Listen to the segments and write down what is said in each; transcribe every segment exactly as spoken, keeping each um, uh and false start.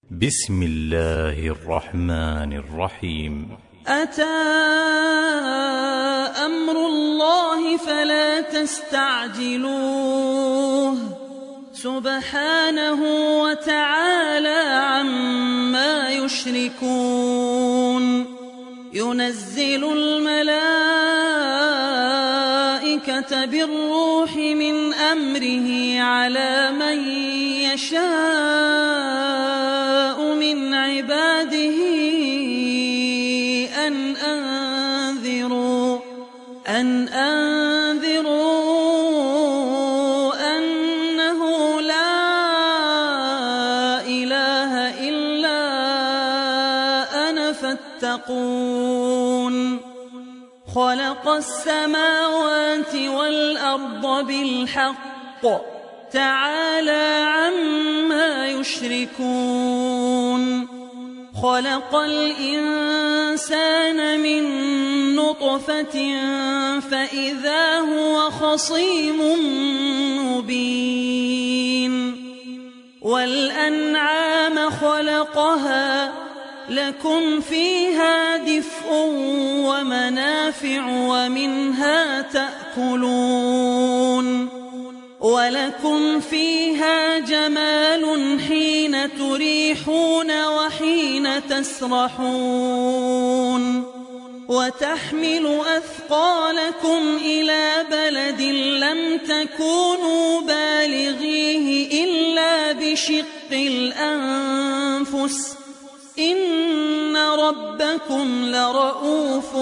بسم الله الرحمن الرحيم. أتى أمر الله فلا تستعجلوه سبحانه وتعالى عما يشركون. ينزل الملائكة بالروح من أمره على من يشاء من عباده أن أنذروا أن أنذروا أنه لا إله إلا أنا فاتقون. خلق السماوات والأرض بالحق تعالى عما يشركون. خلق الإنسان من نطفة فإذا هو خصيم مبين. والأنعام خلقها لكم فيها دفء ومنافع ومنها تأكلون. ولكم فيها جمال حين تريحون وحين تسرحون. وتحمل أثقالكم إلى بلد لم تكونوا بالغيه إلا بشق الأنفس إن ربكم لرؤوف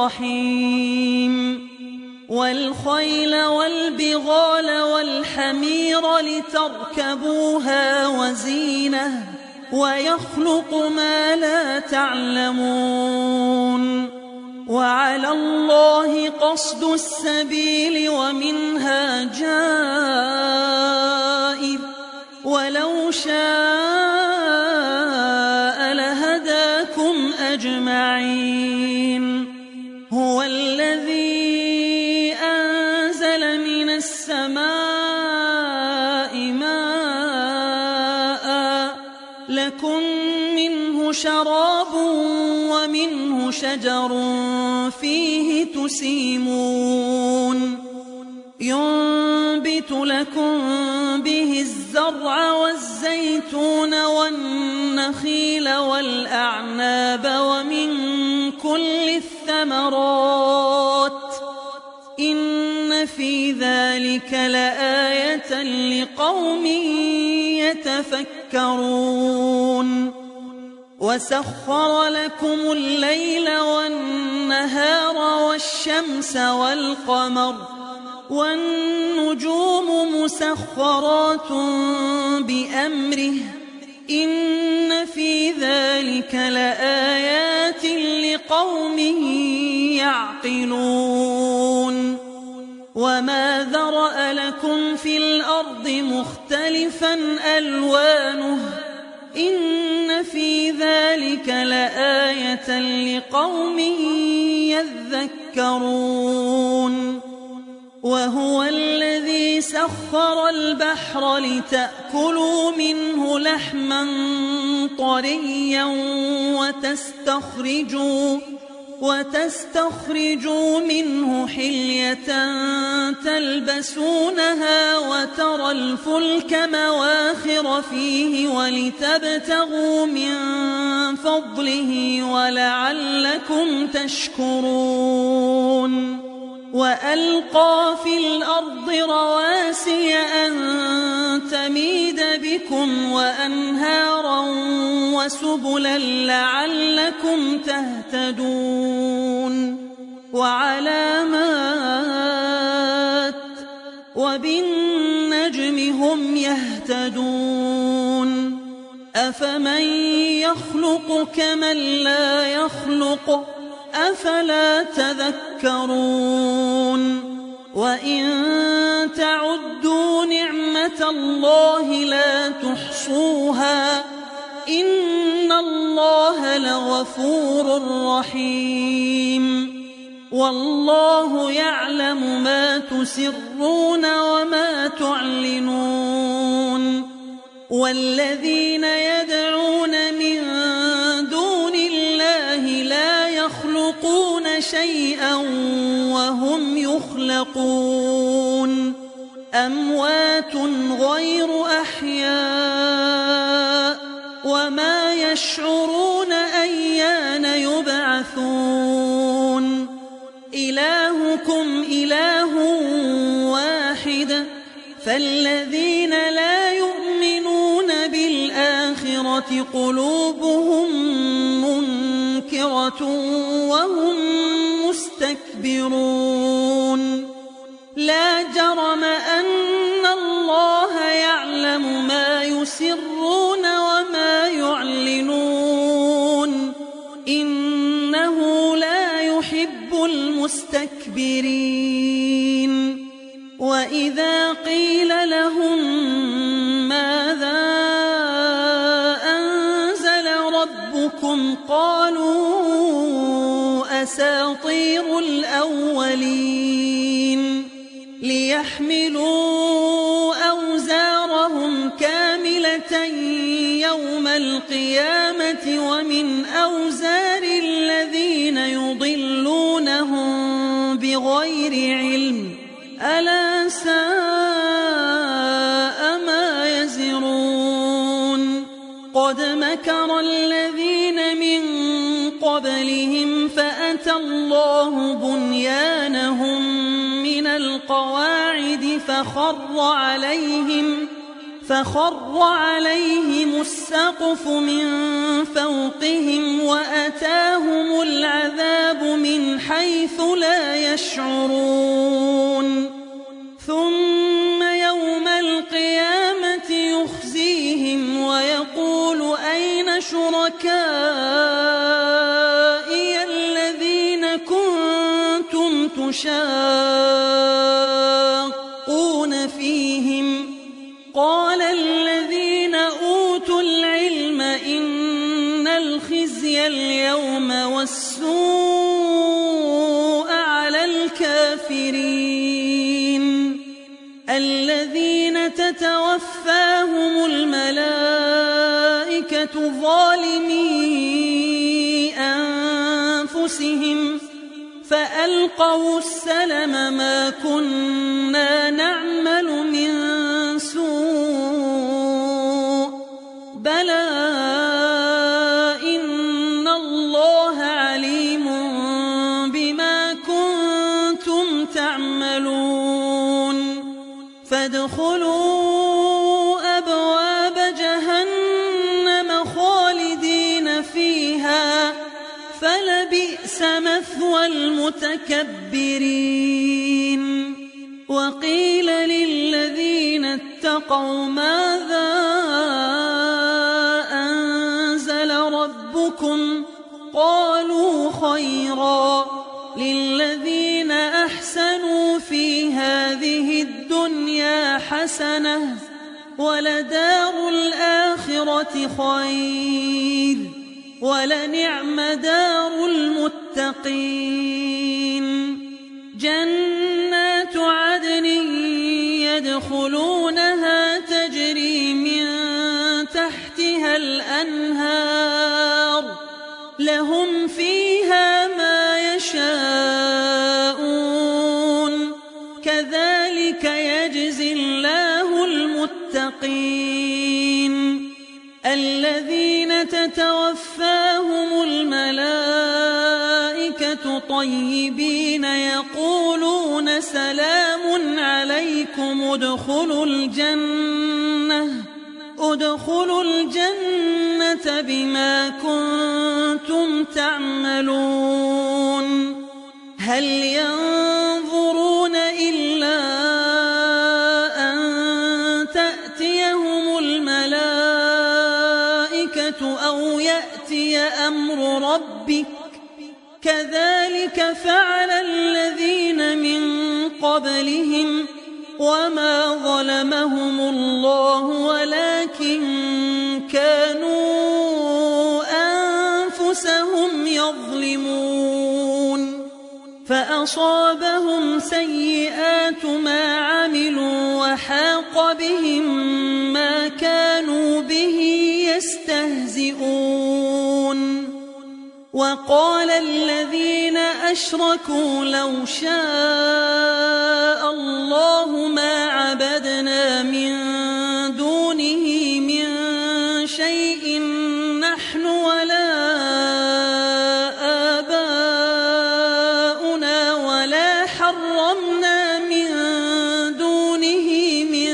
رحيم. والخيل والبغال والحمير لتركبوها وزينة ويخلق ما لا تعلمون. وعلى الله قصد السبيل ومنها جائر ولو شاء لهداكم أجمعين. هو الذي أنزل من السماء ماء لكم منه شراب ومنه شجر فيه تسيمون. ينبت لكم به الزرع والزيتون والنخيل والأعناب ومن كل الثمرات إن في ذلك لآية لقوم يتفكرون. وسخر لكم الليل والنهار والشمس والقمر والنجوم مسخرات بأمره إن في ذلك لآيات لقوم يعقلون. وما ذرأ لكم في الأرض مختلفا ألوانه إن في ذلك لآية لقوم يذكرون. وهو الذي سخر البحر لتأكلوا منه لحما طريا وتستخرجوا وتستخرجوا منه حلية تلبسونها وترى الفلك مواخر فيه ولتبتغوا من فضله ولعلكم تشكرون. وألقى في الأرض رواسي أن تميد بكم وأنهارا وسبلا لعلكم تهتدون. وعلامات وبالنجم هم يهتدون. أفمن يخلق كمن لا يخلق أفلا تذكرون. وإن تعدوا نعمة الله لا تحصوها إن الله لغفور رحيم. والله يعلم ما تسرون وما تعلنون والذين يدعون من دون الله لا يخلقون شيئا وهم يخلقون أموات غير أحياء وما يشعرون أيان يبعثون إلهكم إله واحد فالذين لا يؤمنون بالآخرة قلوبهم منكرة وهم مستكبرون لا جرم أن الله يعلم ما يسرون وما يعلنون إنه لا يحب المستكبرين وإذا قيل لهم ماذا أنزل ربكم قالوا أساطير الأولين ليحملوا أوزارهم كاملة يوم القيامة ومن أوزار الذين يضلونهم بغير علم ألا ساء ما يزرون قد مكر الذين من قبلهم فأتى الله بنيانهم من القواعد فخر عليهم فخر عليهم السقف من فوقهم وأتاهم العذاب من حيث لا يشعرون ثم يوم القيامة يخزيهم ويقول أين شركائي الذين كنتم تشاقون فيهم قال الذين أوتوا العلم إن الخزي اليوم والسوء على الكافرين الذين تتوفاهم الملائكة ظالمي أنفسهم فألقوا السلم ما كنا نعمل من سوء بلى إن الله عليم بما كنتم تعملون فادخلوا أبواب جهنم خالدين فيها فلبئس مثوى المتكبرين وقيل للذين اتقوا ماذا أنزل ربكم قالوا خيرا للذين أحسنوا في هذه الدنيا حسنة ولدار الآخرة خير ولنعم دار المتقين جنات عدن يدخلونها تجري من تحتها الأنهار لهم فيها ما يشاءون كذلك يجزي الله المتقين الذين تتوفاهم الملائكة طيبين يقولون سلام عليكم ادخلوا الجنة ادخلوا الجنة بما كنتم تعملون هل ينظرون إلا أن تأتيهم الملائكة أو يأتي أمر ربك كذلك فعل الذين من قبلهم وما ظلمهم الله ولكن كانوا أنفسهم يظلمون فأصابهم سيئات ما عملوا وحاق بهم ما كانوا به يستهزئون وقال الذين أشركوا لو شاء الله ما عبدنا من دونه من شيء نحن ولا آباؤنا ولا حرمنا من دونه من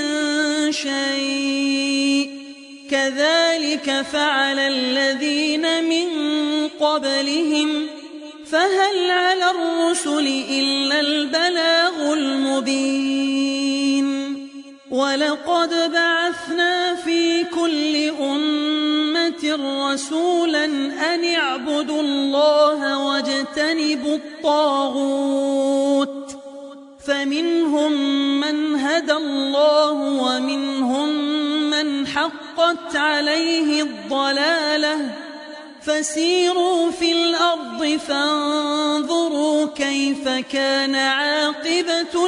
شيء كذلك فعل الذين من قبلهم فهل على الرسل إلا البلاغ المبين ولقد بعثنا في كل أمة رسولا أن اعبدوا الله واجتنبوا الطاغوت فمنهم من هدى الله ومنهم من حقت عليه الضلالة فسيروا في الأرض فانظروا كيف كان عاقبة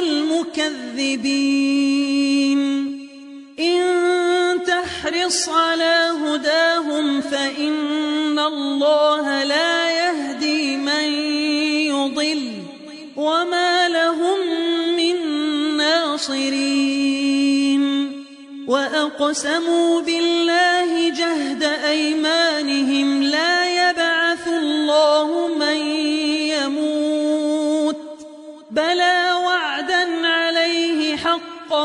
المكذبين إن تحرص على هداهم فإن الله لا يهدي من يضل وما لهم من ناصرين وأقسموا بالله جهد أيمانهم لا يبعث الله من يموت بلى وعدا عليه حقا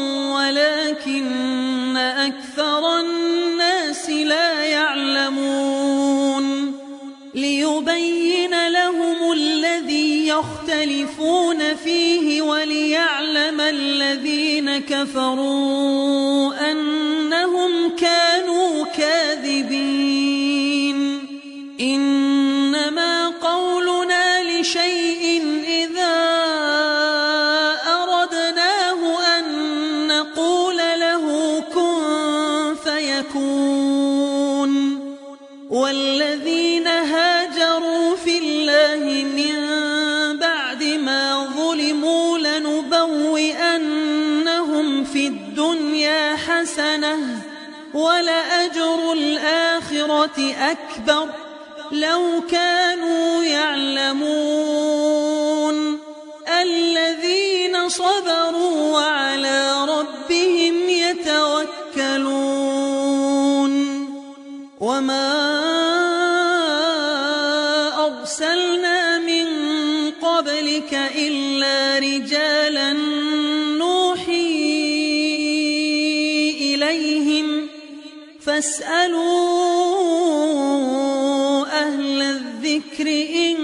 ولكن أكثر الناس لا يعلمون ليبين لهم الذي يختلفون فيه وليعلم الذين كفروا أنهم كانوا كاذبين إنما قولنا لشيء إذا أردناه أن نقول له كن فيكون والذين هاجروا في الله من بعد ما ظلموا لنبوئنهم في الدنيا حسنة ولأجر الآخرة أكبر لو كانوا يعلمون الذين صبروا وعلى ربهم يتوكلون وما أرسلنا من قبلك إلا رجالا نوحي إليهم فاسألوا أهل الذكر إن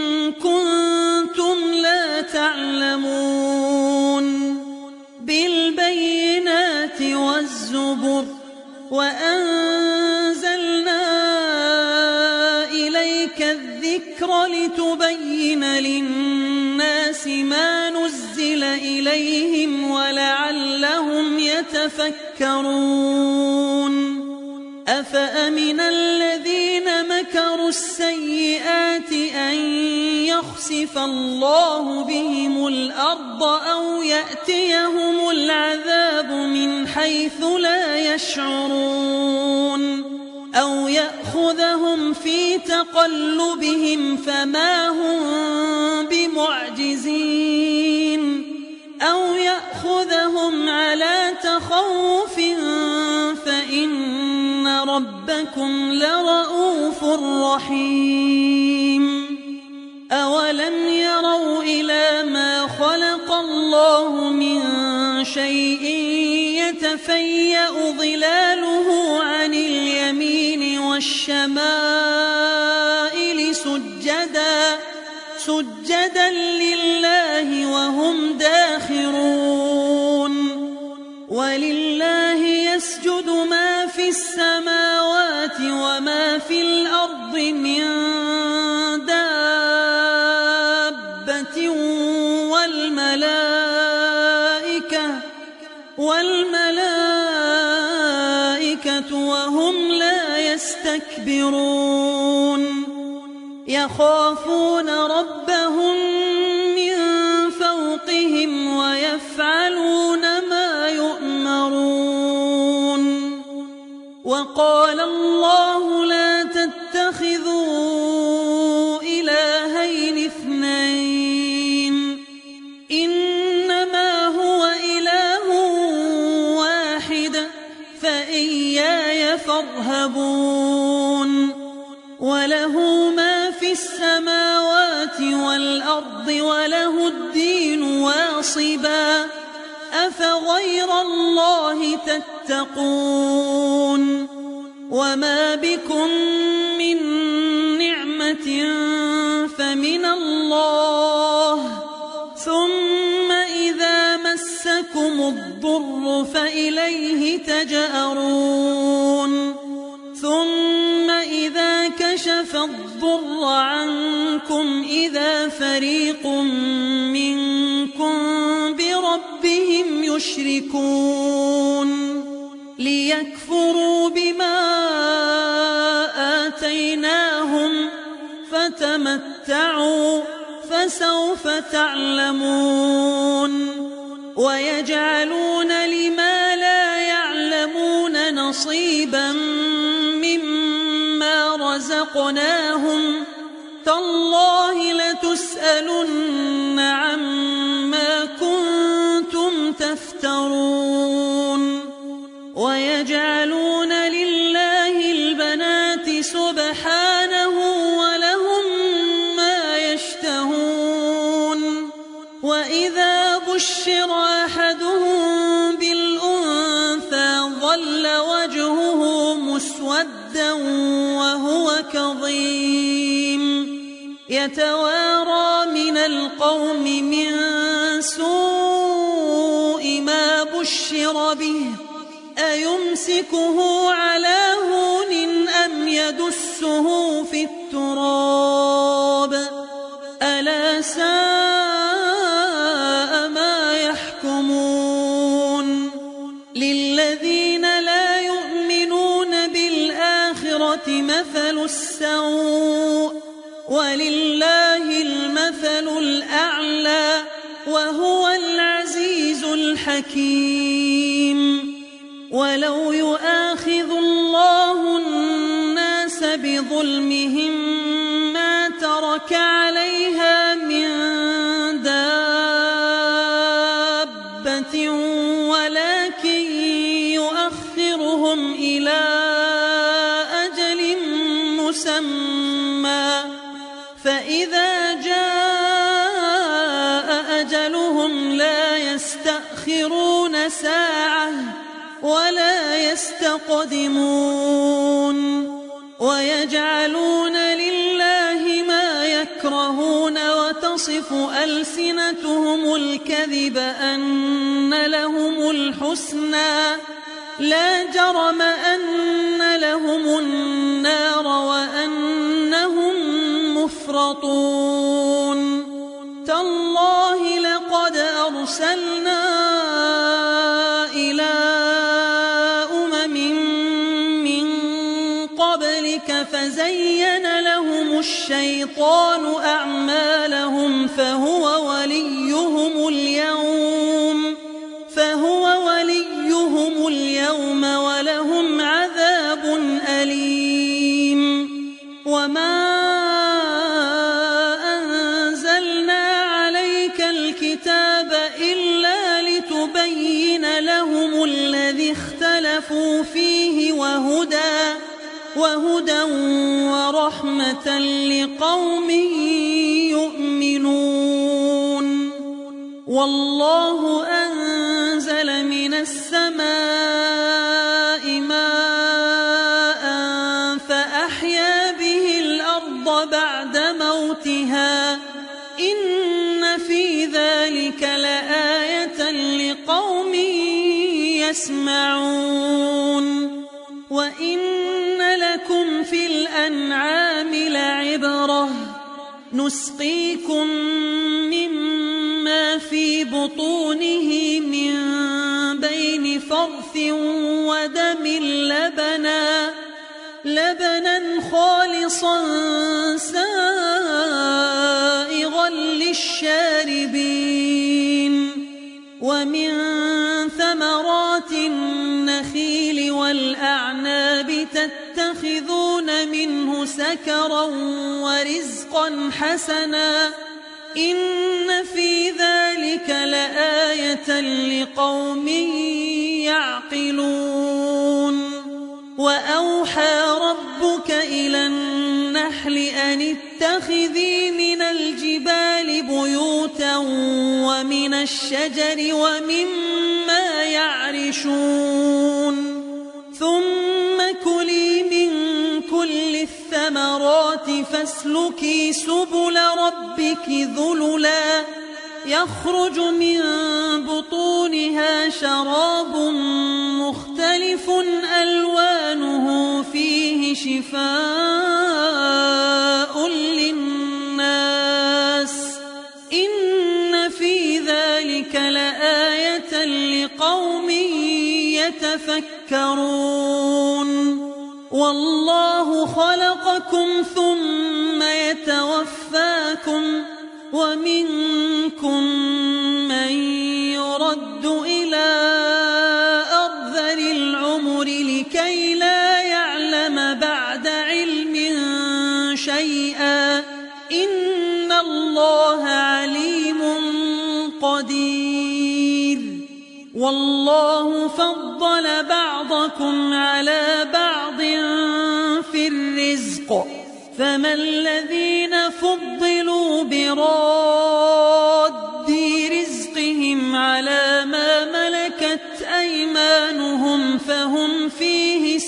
كنتم لا تعلمون بالبينات والزبر وأنزلنا إليك الذكر لتبين للناس ما نزل إليهم ولعلهم يتفكرون أفأمن الذين مكروا السيئات أن يخسف الله بهم الأرض أو يأتيهم العذاب من حيث لا يشعرون أو يأخذهم في تقلبهم فما هم بمعجزين أو يأخذهم على تخوف فإن ربكم لرؤوف رحيم أولم يروا إلى ما خلق الله من شيء يتفيأ ظلاله عن اليمين والشمائل سجدا سجدا لله وهم داخرون ولله يسجد ما في السماوات وما في الأرض من دابة والملائكة والملائكة وهم لا يستكبرون يخافون ربهم من فوقهم ويفعلون ما يؤمرون وقال الله لا تتخذوا إلهين اثنين إنما هو إله واحد فإياي فارهبون وله ما في السماوات والأرض وله الدين واصبا أفغير الله تتقون وما بكم من نعمة فمن الله ثم إذا مسكم الضر فإليه تجأرون ثم إذا كشف الضر عنكم إذا فريق منكم بربهم يشركون ليكفروا بما آتيناهم فتمتعوا فسوف تعلمون ويجعلون لما لا يعلمون نصيبا مما رزقناهم تالله لتسألن عما كنتم تفترون ويجعلون لله البنات سبحانه ولهم ما يشتهون وإذا بشر أحدهم بالأنثى ظل وجهه مسودا وهو كظيم يتوارى من القوم من سوء ما بشر به أيمسكه على هون أم يدسه في التراب ألا ساء ما يحكمون للذين لا يؤمنون بالآخرة مثل السوء ولله المثل الأعلى وهو العزيز الحكيم ولو يؤاخذ الله الناس بظلمهم ما ترك عليها من دابة ولكن يؤخرهم إلى أجل مسمى فإذا جاء أجلهم لا يستأخرون ساعة ولا يستقدمون ويجعلون لله ما يكرهون وتصف ألسنتهم الكذب أن لهم الحسنى لا جرم أن لهم النار وأنهم مفرطون تالله لقد أرسلنا إلى أمم من قبلك فزين لهم الشيطان أعمالهم فهو وليهم اليوم فهو وليهم اليوم ولهم عذاب أليم وما أنزلنا عليك الكتاب إلا لتبين لهم الذي اختلفوا فيه وهدى وهدى ورحمة لقوم يؤمنون والله أنزل من السماء ماء فأحيا به الأرض بعد موتها إن في ذلك لآية لقوم يسمعون وإن لكم في الأنعام لعبرة نسقيكم مما في بطونه من بين فرث ودم لبنا لبنا خالصا سائغا للشاربين ومن ثمرات النخيل والأعناب تتخذون منه سكرا ورزقا حسنا إن في ذلك لآية لقوم يعقلون وأوحى ربك إلى النحل أن اتخذي من الجبال بيوتا ومن الشجر ومما يعرشون ثم كلي من كل الثمرات فاسلكي سبل ربك ذللا يخرج من بطونها شراب مختلف ألوانه فيه شفاء للناس إن في ذلك لآية لقوم يتفكرون والله خلقكم ثم يتوفاكم ومنكم من يرد إلى أرذل العمر لكي لا يعلم بعد علم شيئا إن الله عليم قدير والله فضل بعضكم على بعض في الرزق فما الذين فضلوا براد رزقهم على ما ملكت أيمانهم فهم فيه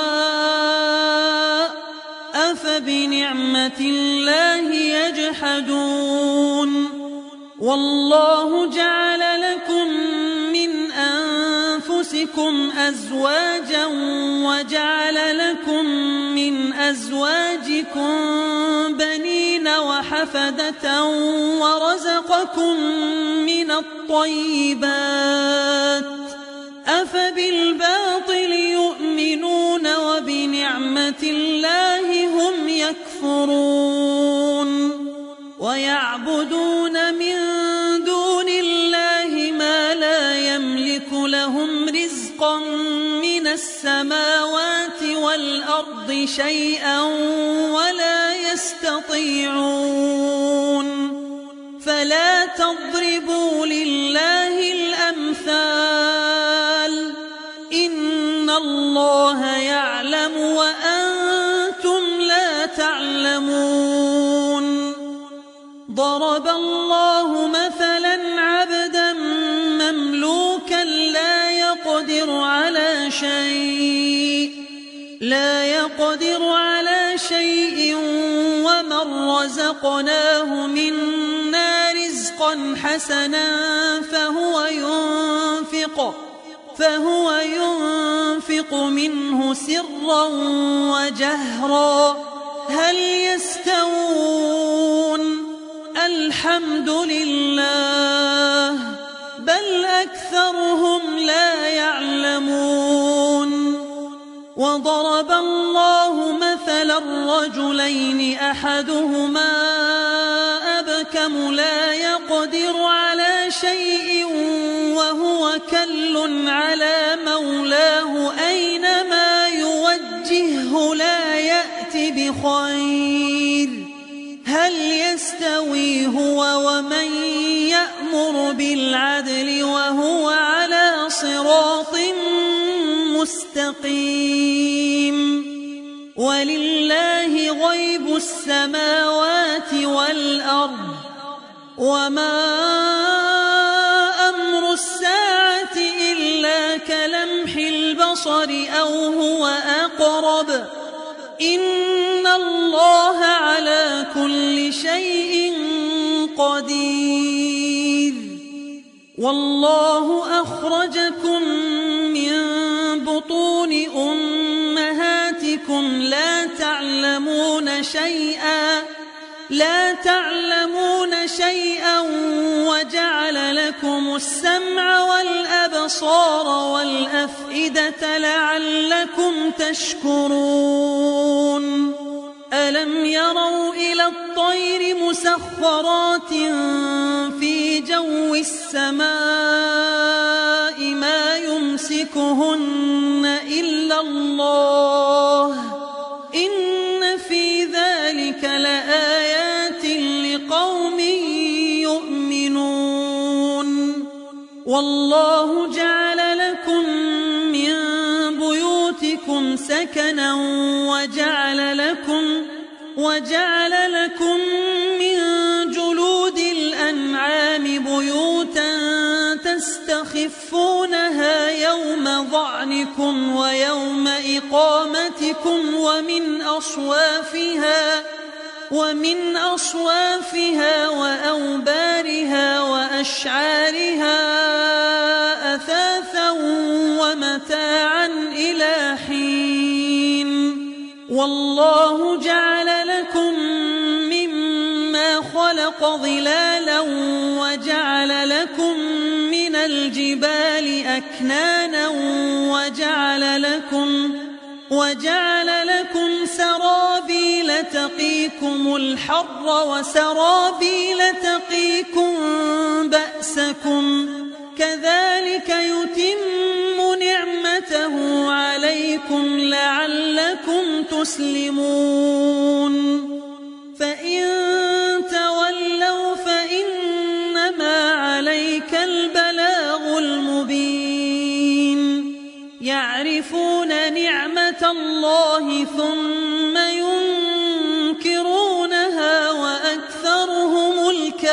سواء أفبنعمة الله يجحدون والله جعل لكم من أنفسكم أزواجا وجعل لكم من أزواجكم بنين وحفدة ورزقكم من الطيبات أفبالباطل يؤمنون وبنعمة الله هم يكفرون ويعبدون من دون الله ما لا يملك لهم رزقا من السماوات والأرض شيئا ولا يستطيعون فلا تضربوا لله الأمثال إن الله يعلم وأنتم لا تعلمون ضرب الله مثلا عبدا مملوكا لا يقدر على شيء لا يقدر على شيء ومن رزقناه منا رزقا حسنا فهو ينفق فهو ينفق منه سرا وجهرا هل يستوون الحمد لله بل أكثرهم لا يعلمون وضرب الله مثلا رجلين أحدهما أبكم لا يقدر على شيء وهو كل على مولاه أينما يوجهه لا يأتي بخير هل يستوي هو ومن يأمر بالعدل وهو على صراط مستقيم ولله غيب السماوات والأرض وما أمر الساعة إلا كلمح البصر أو هو أقرب إن الله على كل شيء قدير والله أخرجكم من بطون أمهاتكم لا تعلمون شيئا لا تعلمون شيئا وجعل لكم السمع والأبصار والأفئدة لعلكم تشكرون ألم يروا إلى الطير مسخرات في جو السماء ما يمسكهن إلا الله سكنا وجعل لكم وجعل لكم من جلود الأنعام بيوتا تستخفونها يوم ظعنكم ويوم إقامتكم ومن أصوافها ومن أصوافها وأوبارها وأشعارها أثاثا ومتاعا إلى حين والله جعل لكم مما خلق ظلالا وجعل لكم من الجبال أكنانا وجعل لكم وجعل لكم سرابيل تقيكم الحر وسرابيل تقيكم بأسكم كذلك يتم نعمته عليكم لعلكم تسلمون فإن تولوا فإنما عليك البلاغ المبين يعرفون نعمة الله ثم ينكرونها وأكثرهم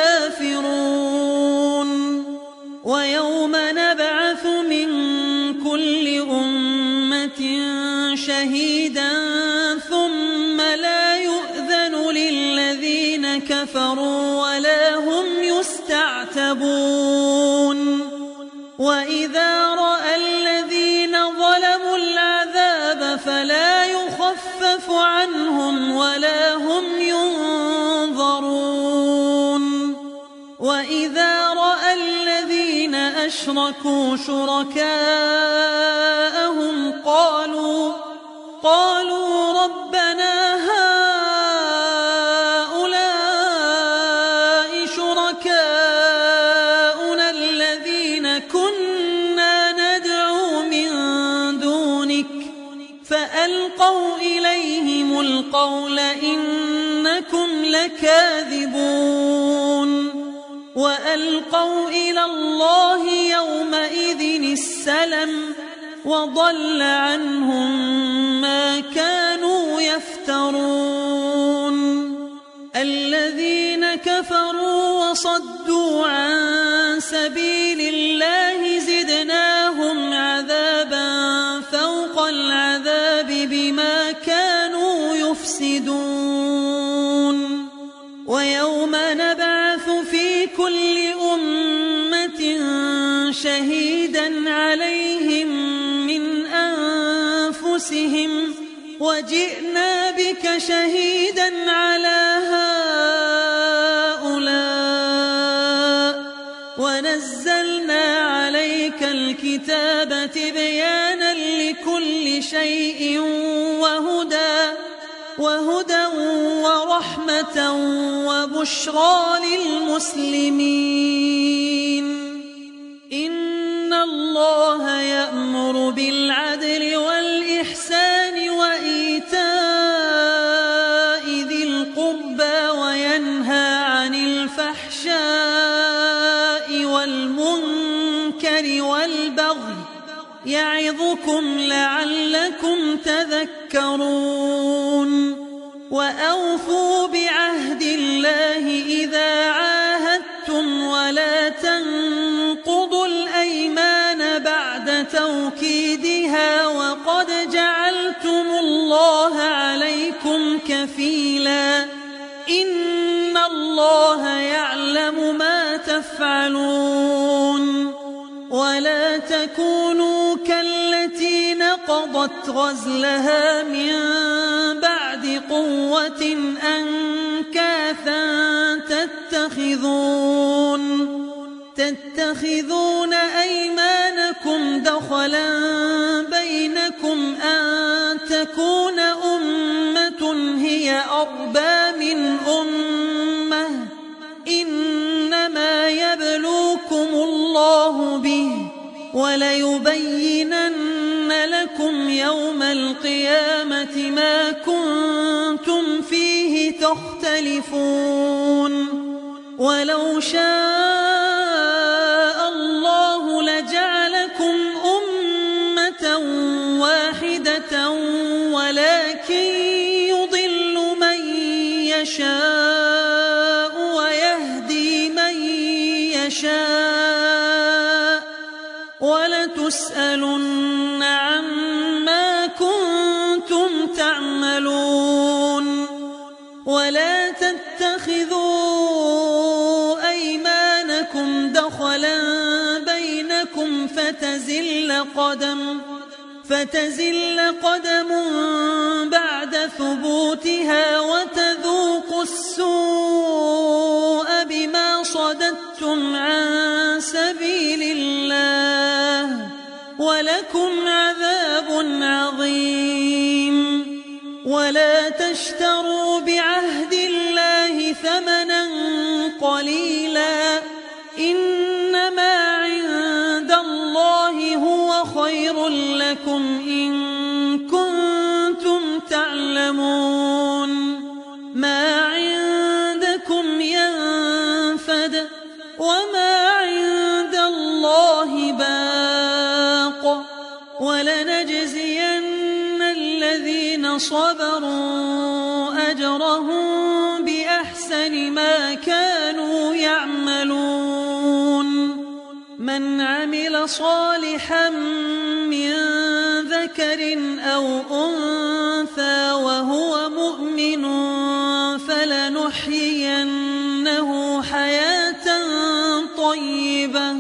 الكافرون ويوم نبعث من كل أمة شهيدا ثم لا يؤذن للذين كفروا ولا هم يستعتبون وإذا رأى الذين ظلموا العذاب فلا يخفف عنهم ولا هم ينظرون وإذا رأى الذين أشركوا شركاءهم قالوا قالوا ربنا هؤلاء شركاؤنا الذين كنا ندعو من دونك فألقوا إليهم القول إنكم لكاذبون وألقوا إلى الله يومئذ السلم وضل عنهم ما كانوا يفترون الذين كفروا وصدوا عن سبيل الله زدناهم عذابا فوق العذاب بما كانوا يفسدون ويوم نبعث في كل أمة شهيدا عليهم من أنفسهم وجئنا بك شهيدا على هؤلاء ونزلنا عليك الكتاب تبيانا لكل شيء وهدى وهدى ورحمة وبشرى للمسلمين إن الله يأمر بالعدل والإحسان وإيتاء ذي القربى وينهى عن الفحشاء والمنكر والبغي يعظكم لعلكم تذكرون وأوفوا بعهد الله إذا عاهدتم ولا تنقضوا الأيمان بعد توكيدها وقد جعلتم الله عليكم كفيلا إن الله يعلم ما تفعلون ولا تكونوا كالتي نقضت غزلها من بعد قوة أنكاثا تتخذون تتخذون أيمانكم دخلا بينكم أن تكون أمة هي أربى من أمة إنما يبلوكم الله به وليبينن لكم يوم القيامة ما كنتم فيه تختلفون ولو شاء الله لجعلكم أمة واحدة تعملون ولا تتخذوا أيمانكم دخلا بينكم فتزل قدم فتزل قدم بعد ثبوتها وتذوقوا السوء بما صددتم عن سبيل الله ولكم عذاب عظيم ولا تشتروا بعهد الله ثمنا قليلا إنما عند الله هو خير لكم إن كنتم تعلمون ما عندكم ينفد وما عند الله باق ولنجزين الذين صبروا أجرهم بأحسن ما كانوا يعملون من عمل صالحا من ذكر أو أنثى وهو مؤمن فلنحيينه حياة طيبة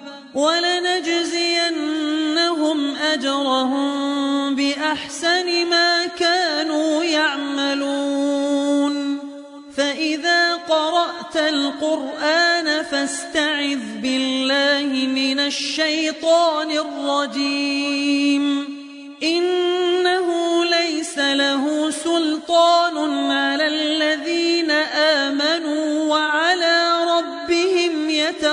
ولنجزينهم أجرهم بأحسن ما كانوا يعملون فإذا قرأت القرآن فاستعذ بالله من الشيطان الرجيم إنه ليس له سلطان على الذين آمنوا وعلى ربهم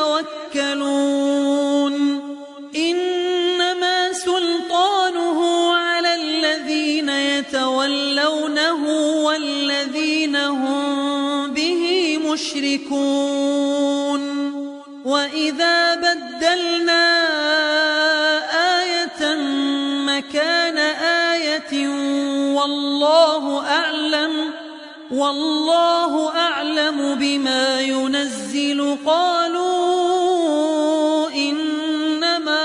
يتوكلون إنما سلطانه على الذين يتولونه والذين هم به مشركون وإذا بدلنا آية مكان آية والله أعلم والله أعلم بما ينزل قالوا إنما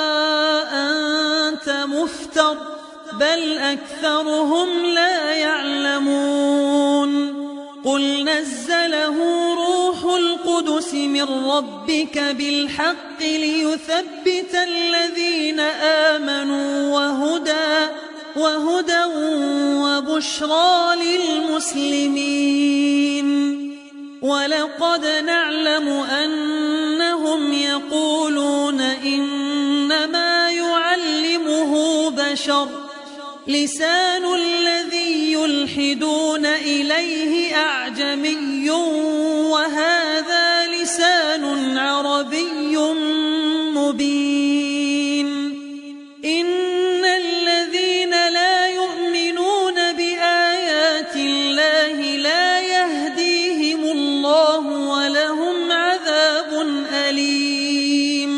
أنت مفتر بل أكثرهم لا يعلمون قل نزله روح القدس من ربك بالحق ليثبت الذين آمنوا وهدى وهدى وبشرى للمسلمين ولقد نعلم أنهم يقولون إنما يعلمه بشر لسان الذي يلحدون إليه أعجمي وهذا لسان عربي مبين إن الذين لا يؤمنون بآيات الله لا يهديهم الله ولهم عذاب أليم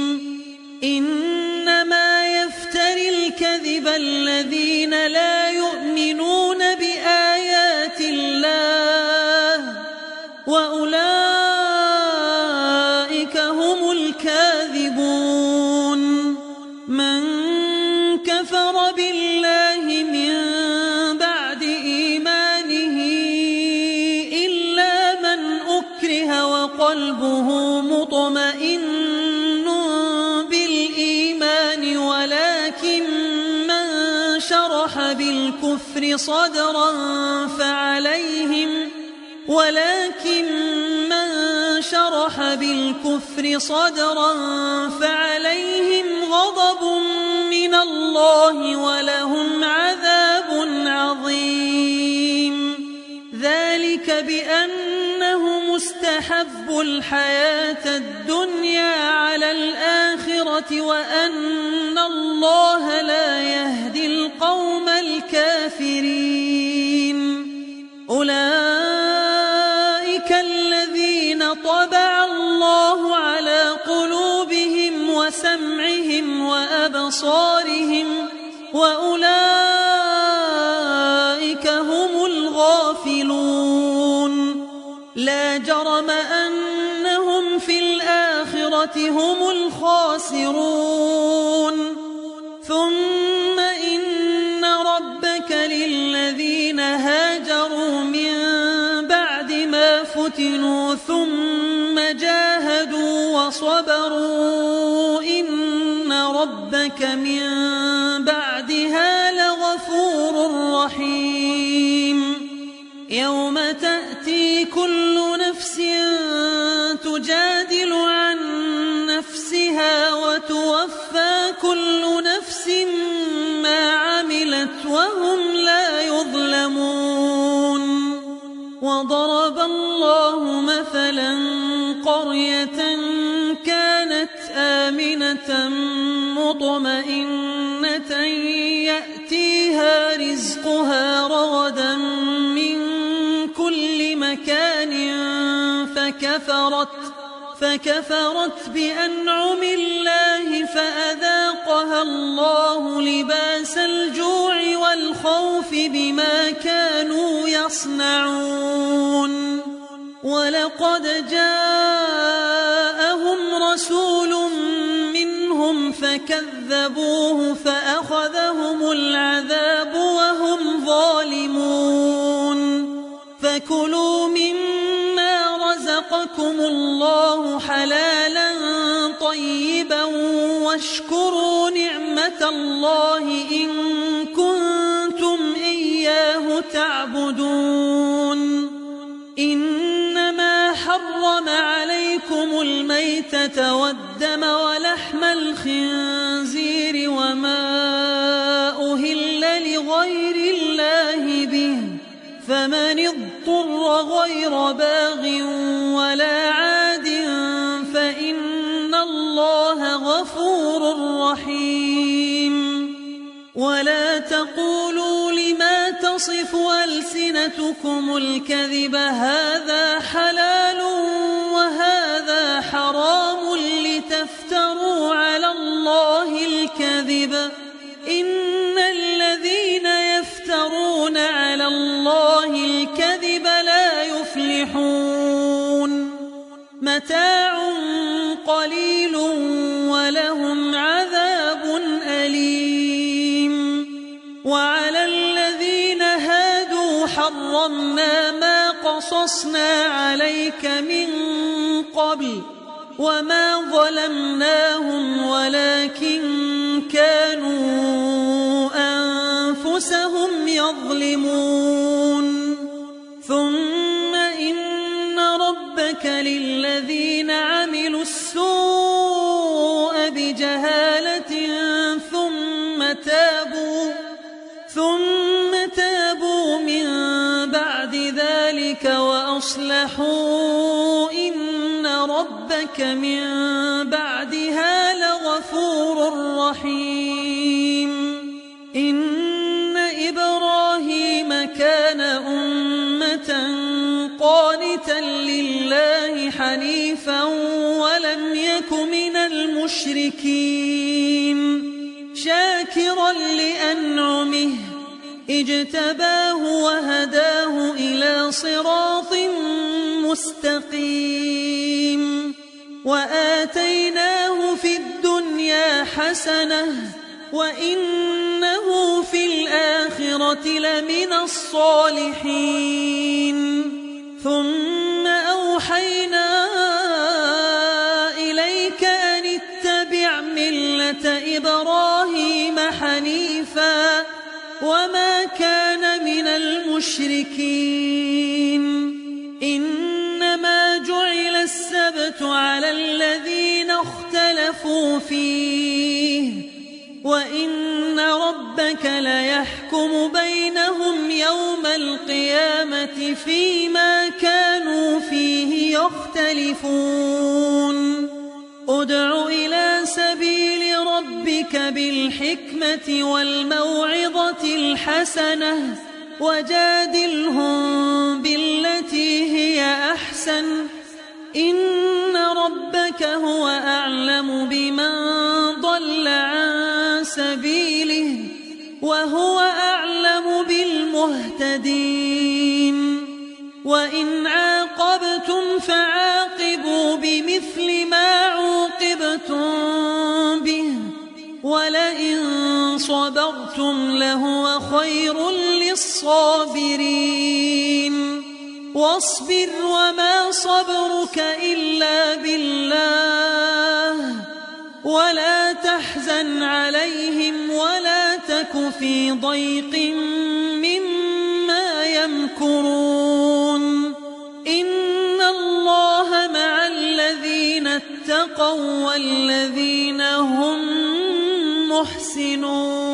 إنما يفتري الكذب الذين لا يؤمنون بآيات الله وأولئك هم الكاذبون من كفر بالله من بعد إيمانه إلا من أكره وقلبه مطمئن بالإيمان ولكن من شرح بالكفر صدرا فعليهم ولكن من شرح بالكفر صدرا فعليهم غضب من الله ولهم عذاب عظيم ذلك بأنه مستحب الحياة الدنيا على الآخرة وأن الله لا يهدي القوم الكافرين أولئك الذين طبع الله على قلوبهم وسمعهم وأبصارهم وأولئك هم الغافلون لا جرم أنهم في الآخرة هم الخاسرون ثم إن ربك للذين فتنوا ثم جاهدوا وصبروا إن ربك من بعدها لغفور رحيم يوم تأتي كل نفس تجادل عن نفسها وتوفى كل نفس ما عملت وهم لا يظلمون وضرب الله مثلا قرية كانت آمنة مطمئنة يأتيها رزقها رغدا من كل مكان فكفرت فكفرت بأنعم الله فأذاقها الله لباس الجوع والخوف بما كانوا يصنعون ولقد جاءهم رسول منهم فكذبوه فأخذهم العذاب وهم ظالمون فكلوا مما رزقكم الله حلالا طيبا واشكروا نعمة الله إن كنتم إياه تعبدون إنما حرم عليكم الميتة والدم ولحم الخنزير وما أهل لغير الله به فمن اضطر غير باغ ولا عاد فإن الله غفور رحيم ولا تقولوا لما تصف ألسنتكم الكذب هذا حلال وهذا حرام لتفتروا على الله الكذب إن الذين يفترون على الله الكذب لا يفلحون متاع قليل ولهم عذاب أليم وعلى الذين هادوا حرمنا ما قصصنا عليك من قبل وما ظلمناهم ولكن كانوا أنفسهم يظلمون ثم إن ربك للذين عملوا السوء بجهالة ثم تابوا ثم تابوا من بعد ذلك وأصلحوا إن ربك من بعدها لغفور رحيم إن إبراهيم كان أمة قانتا لله حنيفا ولم يك من المشركين شاكرا لأنعمه اجتباه وهداه إلى صراط مستقيم وآتيناه في الدنيا حسنة وإنه في الآخرة لمن الصالحين ثم أوحينا إليك أن اتبع ملة إبراهيم حنيفا وما كان من المشركين إنما جعل السبت على الذين اختلفوا فيه وإن ربك ليحكم بينهم يوم القيامة فيما كانوا فيه يختلفون ادع إلى سبيل ربك بالحكمة والموعظة الحسنة وجادلهم بالتي هي أحسن إن ربك هو أعلم بمن ضل عن سبيله وهو أعلم بالمهتدين وإن عاقبتم فعاقبوا بمثل ما عوقبتم به ولئن صبرتم لهو خير للصابرين واصبر وما صبرك إلا بالله ولا تحزن عليهم ولا تك في ضيق مما يمكرون إن الله مع الذين اتقوا والذين هم محسنون